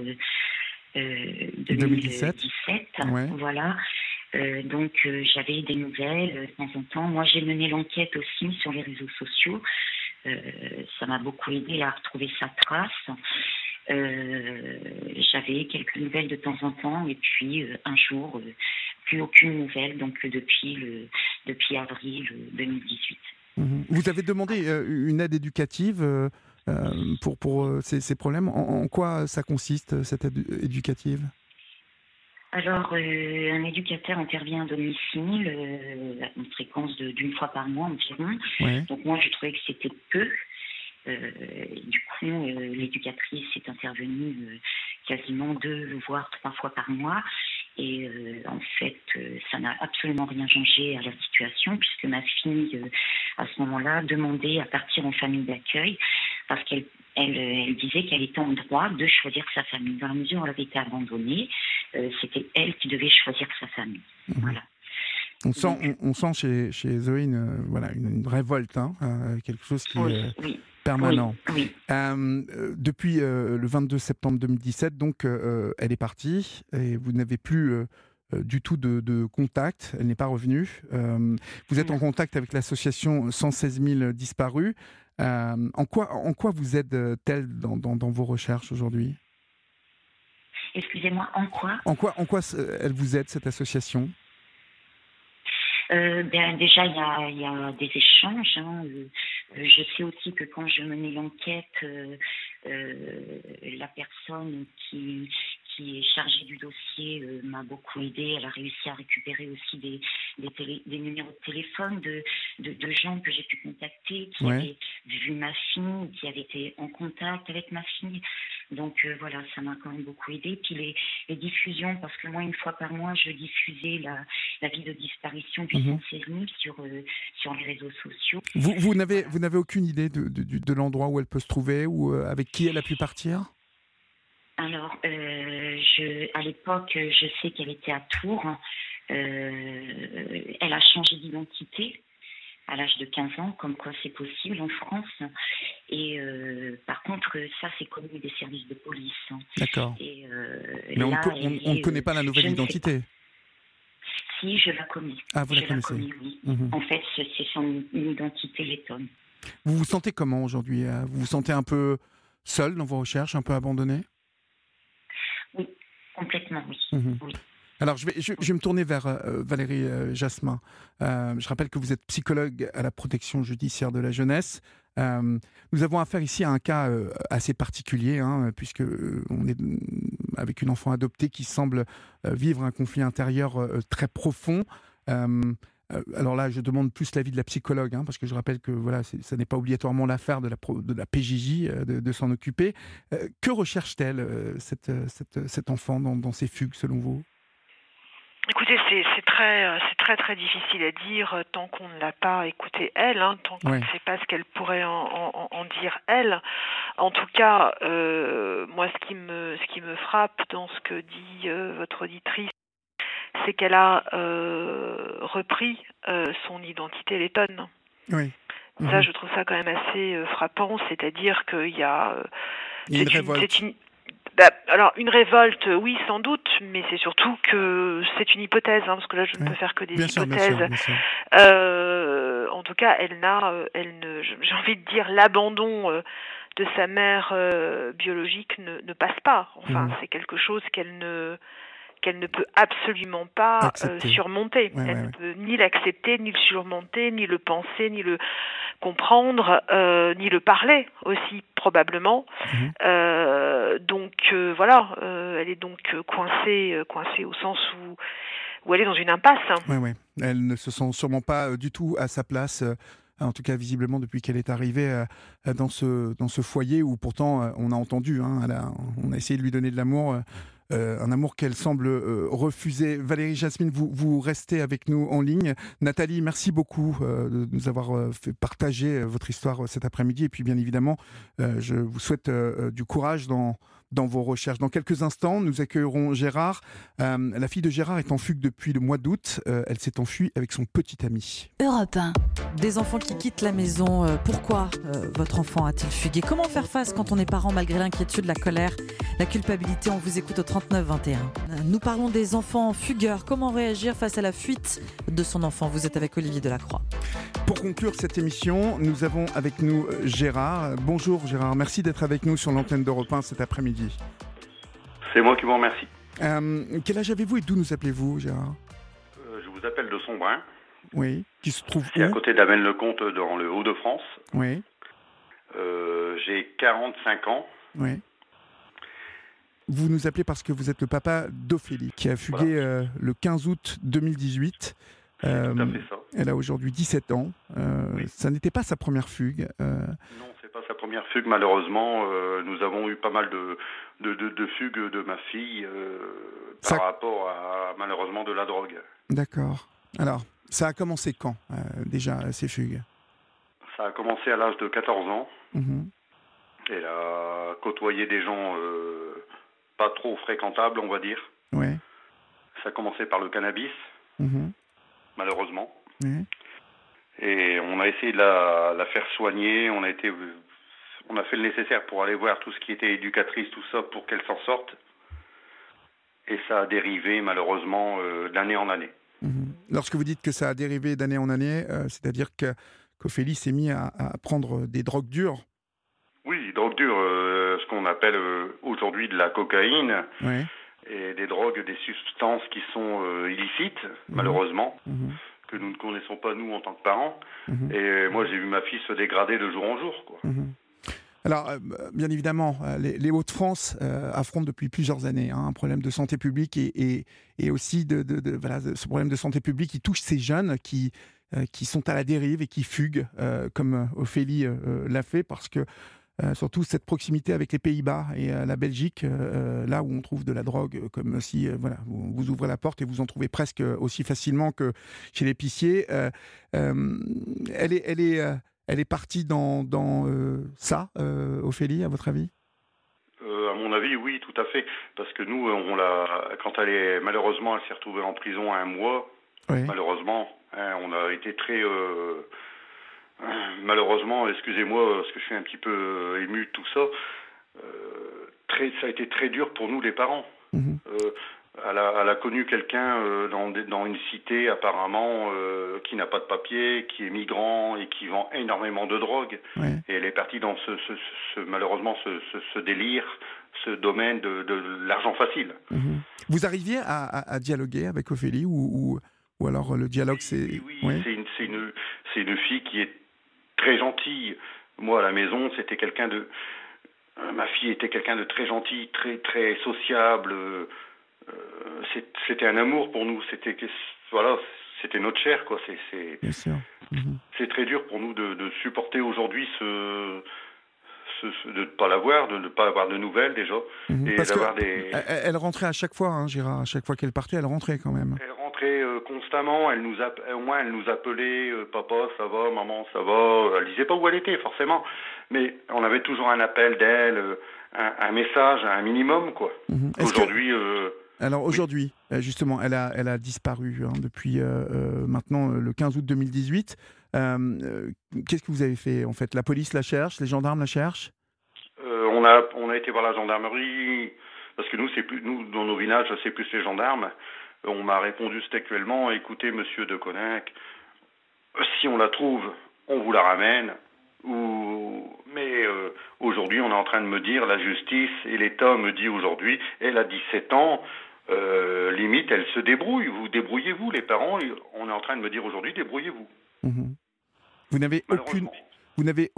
2017. Voilà. Donc j'avais des nouvelles de temps en temps. Moi j'ai mené l'enquête aussi sur les réseaux sociaux. Ça m'a beaucoup aidé à retrouver sa trace. J'avais quelques nouvelles de temps en temps et puis un jour plus aucune nouvelle, donc depuis avril 2018. Vous avez demandé une aide éducative pour ces problèmes. En quoi ça consiste, cette aide éducative? Alors, un éducateur intervient à domicile à une fréquence d'une fois par mois environ. Ouais. Donc moi, je trouvais que c'était peu. Du coup, l'éducatrice est intervenue quasiment 2 voire 3 fois par mois. Et en fait, ça n'a absolument rien changé à la situation, puisque ma fille, à ce moment-là, demandait à partir en famille d'accueil, parce qu'elle disait qu'elle était en droit de choisir sa famille. Dans la mesure où elle avait été abandonnée, c'était elle qui devait choisir sa famille. Voilà. On sent chez Zoé une révolte, hein, quelque chose qui est permanent. Oui. Depuis le 22 septembre 2017, donc, elle est partie et vous n'avez plus du tout de contact. Elle n'est pas revenue. Vous êtes en contact avec l'association 116 000 disparus. En quoi vous aide-t-elle dans vos recherches aujourd'hui? Excusez-moi, en quoi? En quoi elle vous aide, cette association? Déjà, il y a des échanges. Hein. Je sais aussi que quand je menais l'enquête, la personne qui est chargée du dossier m'a beaucoup aidée. Elle a réussi à récupérer aussi des numéros de téléphone de gens que j'ai pu contacter, qui avaient vu ma fille, qui avaient été en contact avec ma fille. Donc voilà, ça m'a quand même beaucoup aidé. Puis les diffusions, parce que moi, une fois par mois, je diffusais la vie de disparition du sans-série sur les réseaux sociaux. Vous n'avez aucune idée de l'endroit où elle peut se trouver ou avec qui elle a pu partir ? Alors, à l'époque, je sais qu'elle était à Tours. Elle a changé d'identité à l'âge de 15 ans, comme quoi c'est possible en France. Et par contre, ça, c'est connu des services de police. D'accord. Mais on ne connaît pas la nouvelle identité. Si, je la connais. Ah, vous la connaissez. Connais, oui. En fait, c'est son identité lettonne. Vous vous sentez comment aujourd'hui ? Vous vous sentez un peu seul dans vos recherches, un peu abandonné ? Oui, complètement, oui. Oui. Alors, je vais me tourner vers Valérie Jasmin. Je rappelle que vous êtes psychologue à la protection judiciaire de la jeunesse. Nous avons affaire ici à un cas assez particulier, puisque on est avec une enfant adoptée qui semble vivre un conflit intérieur très profond. Alors là, je demande plus l'avis de la psychologue, parce que je rappelle que voilà, ça n'est pas obligatoirement l'affaire de la PJJ de s'en occuper. Que recherche-t-elle, cet enfant dans ses fugues, selon vous ? Écoutez, c'est très difficile à dire tant qu'on ne l'a pas écoutée elle, tant qu'on ne sait pas ce qu'elle pourrait en dire elle. En tout cas, moi, ce qui me frappe dans ce que dit votre auditrice, c'est qu'elle a repris son identité lettonne. Oui. Ça, je trouve ça quand même assez frappant, c'est-à-dire qu'il y a une révolte. Alors, une révolte, oui, sans doute, mais c'est surtout que c'est une hypothèse, parce que là, je ne peux faire que des hypothèses. Bien sûr. En tout cas, j'ai envie de dire, l'abandon de sa mère biologique ne passe pas. Enfin, c'est quelque chose qu'elle ne peut absolument pas surmonter. Elle ne peut ni l'accepter, ni le surmonter, ni le penser, ni le comprendre, ni le parler aussi, probablement. Donc voilà, elle est donc coincée au sens où elle est dans une impasse. Oui. Elle ne se sent sûrement pas du tout à sa place. En tout cas, visiblement, depuis qu'elle est arrivée dans ce foyer où pourtant on a entendu, on a essayé de lui donner de l'amour. Un amour qu'elle semble refuser. Valérie Jasmin, vous restez avec nous en ligne. Nathalie, merci beaucoup de nous avoir fait partager votre histoire cet après-midi. Et puis, bien évidemment, je vous souhaite du courage dans vos recherches. Dans quelques instants, nous accueillerons Gérard. La fille de Gérard est en fugue depuis le mois d'août. Elle s'est enfuie avec son petit ami. Europe 1. Des enfants qui quittent la maison. Pourquoi votre enfant a-t-il fugué ? Comment faire face quand on est parent malgré l'inquiétude, la colère, la culpabilité ? On vous écoute au 39-21. Nous parlons des enfants fugueurs. Comment réagir face à la fuite de son enfant ? Vous êtes avec Olivier Delacroix. Pour conclure cette émission, nous avons avec nous Gérard. Bonjour Gérard, merci d'être avec nous sur l'antenne d'Europe 1 cet après-midi. C'est moi qui vous remercie. Quel âge avez-vous et d'où nous appelez-vous, Gérard ? Je vous appelle de Sombrin. Oui, qui se trouve C'est où ? à côté d'Amène-le-Comte, dans le Hauts-de-France. Oui. J'ai 45 ans. Oui. Vous nous appelez parce que vous êtes le papa d'Ophélie, qui a fugué le 15 août 2018. C'est tout à fait ça. Elle a aujourd'hui 17 ans. Ça n'était pas sa première fugue. Non, c'est pas sa première fugue, malheureusement. Nous avons eu pas mal de fugues de ma fille par rapport à, malheureusement, de la drogue. D'accord. Alors, ça a commencé quand, déjà, ces fugues ? Ça a commencé à l'âge de 14 ans. Elle a côtoyé des gens pas trop fréquentables, on va dire. Ouais. Ça a commencé par le cannabis, malheureusement. Ouais. Et on a essayé de la faire soigner. On a fait le nécessaire pour aller voir tout ce qui était éducatrice, tout ça, pour qu'elle s'en sorte. Et ça a dérivé, malheureusement, d'année en année. Lorsque vous dites que ça a dérivé d'année en année, c'est-à-dire qu'Ophélie s'est mise à prendre des drogues dures. Oui, drogues dures, ce qu'on appelle aujourd'hui de la cocaïne. Ouais. Et des drogues, des substances qui sont illicites, malheureusement, que nous ne connaissons pas, nous, en tant que parents. Et moi, j'ai vu ma fille se dégrader de jour en jour, quoi. Alors, bien évidemment, les Hauts-de-France affrontent depuis plusieurs années un problème de santé publique et aussi ce problème de santé publique qui touche ces jeunes qui sont à la dérive et qui fuguent, comme Ophélie l'a fait, parce que surtout cette proximité avec les Pays-Bas et la Belgique, là où on trouve de la drogue, comme si vous ouvrez la porte et vous en trouvez presque aussi facilement que chez l'épicier. Elle est partie dans ça, Ophélie, à votre avis ? À mon avis, oui, tout à fait. Parce que nous, quand malheureusement, elle s'est retrouvée en prison 1 mois. Oui. Malheureusement, on a été très... malheureusement, excusez-moi, parce que je suis un petit peu ému de tout ça, ça a été très dur pour nous, les parents. Mm-hmm. Elle a connu quelqu'un dans une cité, apparemment, qui n'a pas de papier, qui est migrant et qui vend énormément de drogue. Oui. Et elle est partie dans malheureusement, ce délire, ce domaine de l'argent facile. Mm-hmm. Vous arriviez à dialoguer avec Ophélie ou alors le dialogue, c'est... Oui. C'est une fille qui est très gentille. Moi, à la maison, c'était quelqu'un de... ma fille était quelqu'un de très gentil, très, très sociable. C'était un amour pour nous. C'était notre chair, quoi. Bien sûr. Mm-hmm. C'est très dur pour nous de supporter aujourd'hui de ne pas l'avoir, de ne pas avoir de nouvelles, déjà. Mm-hmm. Et parce d'avoir elle rentrait à chaque fois, hein, Gérard. À chaque fois qu'elle partait, elle rentrait quand même. Elle rentrait constamment. Au moins, elle nous appelait papa, ça va, maman, ça va. Elle disait pas où elle était, forcément. Mais on avait toujours un appel d'elle, un message, un minimum, quoi. Mm-hmm. Aujourd'hui... Alors aujourd'hui, justement, elle a disparu depuis maintenant le 15 août 2018. Qu'est-ce que vous avez fait en fait ? La police la cherche, les gendarmes la cherchent ? On a été voir la gendarmerie parce que nous dans nos villages, c'est plus les gendarmes. On m'a répondu textuellement, écoutez, monsieur de Coninck, si on la trouve, on vous la ramène. Mais aujourd'hui, on est en train de me dire, la justice et l'État me dit aujourd'hui, elle a 17 ans. Limite, elle se débrouille. Vous débrouillez-vous, les parents. On est en train de me dire aujourd'hui, débrouillez-vous. Mmh. Vous n'avez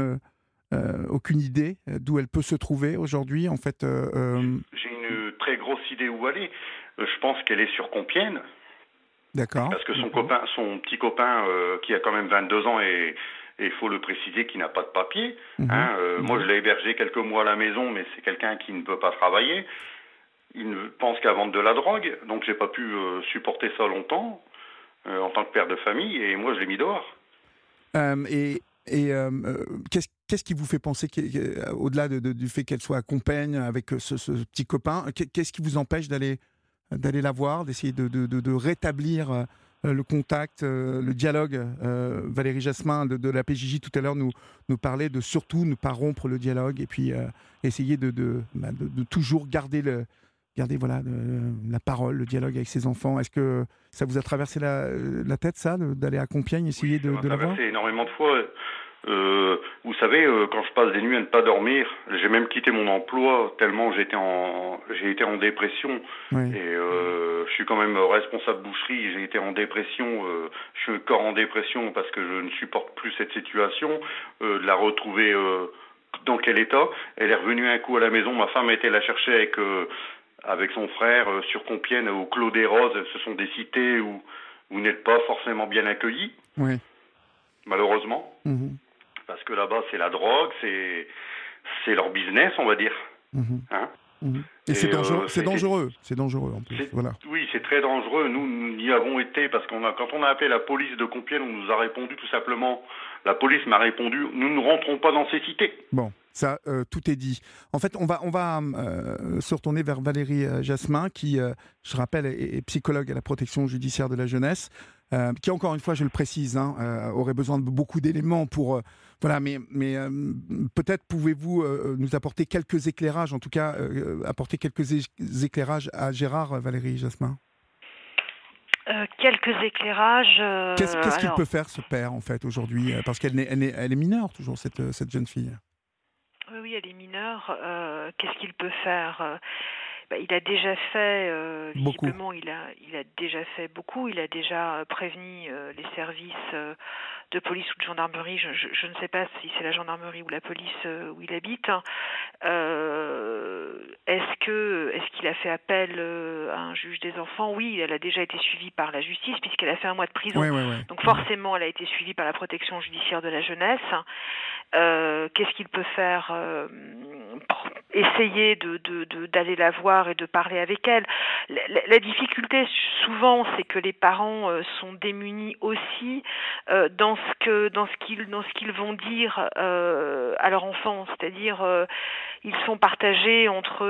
aucune idée d'où elle peut se trouver aujourd'hui, en fait. J'ai une très grosse idée où aller. Je pense qu'elle est sur Compiègne. D'accord. Parce que son petit copain, qui a quand même 22 ans et il faut le préciser, qui n'a pas de papier. Mmh. Moi, je l'ai hébergé quelques mois à la maison, mais c'est quelqu'un qui ne peut pas travailler. Il ne pense qu'à vendre de la drogue, donc j'ai pas pu supporter ça longtemps en tant que père de famille, et moi je l'ai mis dehors. Qu'est-ce qui vous fait penser, au-delà du fait qu'elle soit à Compiègne avec ce petit copain, qu'est-ce qui vous empêche d'aller la voir, d'essayer de rétablir le contact, le dialogue? Valérie Jasmin de la PJJ tout à l'heure nous parlait de surtout ne pas rompre le dialogue et puis essayer de toujours garder la parole, le dialogue avec ses enfants. Est-ce que ça vous a traversé la tête, ça, d'aller à Compiègne, essayer de la voir ? Ça m'a traversé énormément de fois. Vous savez, quand je passe des nuits à ne pas dormir, j'ai même quitté mon emploi tellement j'ai été en dépression. Oui. Et je suis quand même responsable boucherie. J'ai été en dépression. Je suis encore en dépression parce que je ne supporte plus cette situation. De la retrouver dans quel état. Elle est revenue un coup à la maison. Ma femme a été la chercher avec son frère sur Compiègne au Clos des Roses. Ce sont des cités où vous n'êtes pas forcément bien accueillis. Oui. Malheureusement. Mmh. Parce que là-bas, c'est la drogue, c'est leur business, on va dire. Mmh. Hein? Mmh. Et c'est dangereux, c'est dangereux en plus. Voilà. Oui, c'est très dangereux. Nous y avons été parce quand on a appelé la police de Compiègne, on nous a répondu tout simplement. La police m'a répondu, nous ne rentrons pas dans ces cités. Bon, ça, tout est dit. En fait, on va se retourner vers Valérie Jasmin, qui, je rappelle, est psychologue à la protection judiciaire de la jeunesse. Qui, encore une fois, je le précise, aurait besoin de beaucoup d'éléments pour... mais peut-être pouvez-vous nous apporter quelques éclairages, en tout cas, apporter quelques éclairages à Gérard, Valérie Jasmin. Quelques éclairages... Qu'est-ce qu'il peut faire, ce père, en fait, aujourd'hui ? Parce qu'elle est mineure, toujours, cette jeune fille. Oui, elle est mineure. Qu'est-ce qu'il peut faire ? Il a déjà fait, visiblement, il a déjà fait beaucoup. Il a déjà prévenu les services de police ou de gendarmerie. Je ne sais pas si c'est la gendarmerie ou la police où il habite. Est-ce qu'il a fait appel à un juge des enfants ? Oui, elle a déjà été suivie par la justice puisqu'elle a fait 1 mois de prison. Oui. Donc forcément, elle a été suivie par la protection judiciaire de la jeunesse. Qu'est-ce qu'il peut faire pour essayer d'aller la voir et de parler avec elle. La difficulté souvent, c'est que les parents sont démunis aussi dans ce qu'ils vont dire à leur enfant, c'est-à-dire ils sont partagés entre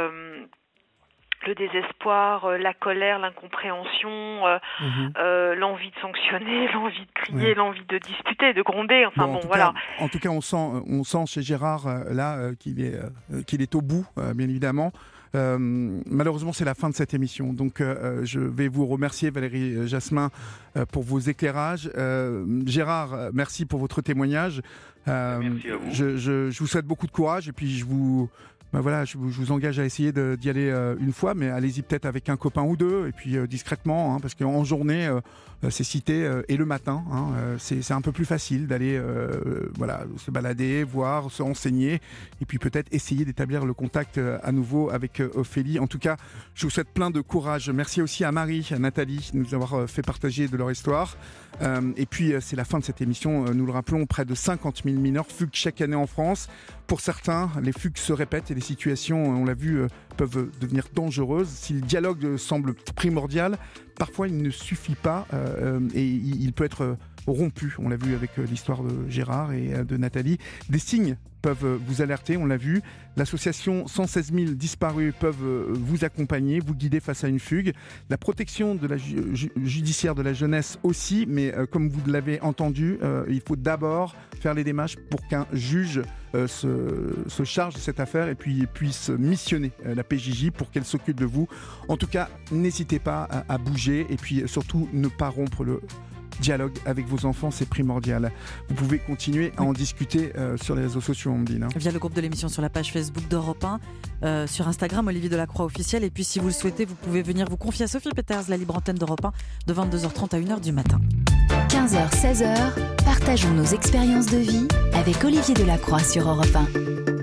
le désespoir, la colère, l'incompréhension, l'envie de sanctionner, l'envie de crier, l'envie de disputer, de gronder. Enfin voilà. En tout cas, on sent chez Gérard qu'il est au bout, bien évidemment. Malheureusement, c'est la fin de cette émission. Donc, je vais vous remercier, Valérie Jasmin, pour vos éclairages. Gérard, merci pour votre témoignage. Merci à vous. Je vous souhaite beaucoup de courage et puis je vous engage à essayer d'y aller une fois, mais allez-y peut-être avec un copain ou deux, et puis discrètement, hein, parce qu'en journée, c'est cité, et le matin, hein, c'est un peu plus facile d'aller se balader, voir, se renseigner, et puis peut-être essayer d'établir le contact à nouveau avec Ophélie. En tout cas, je vous souhaite plein de courage. Merci aussi à Marie, à Nathalie, de nous avoir fait partager de leur histoire. Et puis, c'est la fin de cette émission. Nous le rappelons, près de 50 000 mineurs fuguent chaque année en France. Pour certains, les fugues se répètent et les situations, on l'a vu, peuvent devenir dangereuses. Si le dialogue semble primordial, parfois il ne suffit pas et il peut être rompu. On l'a vu avec l'histoire de Gérard et de Nathalie. Des signes peuvent vous alerter, on l'a vu. L'association 116 000 disparus peuvent vous accompagner, vous guider face à une fugue. La protection de la judiciaire de la jeunesse aussi, mais comme vous l'avez entendu, il faut d'abord faire les démarches pour qu'un juge se charge de cette affaire et puis puisse missionner la PJJ pour qu'elle s'occupe de vous. En tout cas, n'hésitez pas à bouger et puis surtout ne pas rompre le dialogue avec vos enfants, c'est primordial. Vous pouvez continuer à en discuter sur les réseaux sociaux, Amandine. Via le groupe de l'émission sur la page Facebook d'Europe 1, sur Instagram, Olivier Delacroix officiel. Et puis si vous le souhaitez, vous pouvez venir vous confier à Sophie Peters, la libre antenne d'Europe 1, de 22h30 à 1h du matin. 15h, 16h, partageons nos expériences de vie avec Olivier Delacroix sur Europe 1.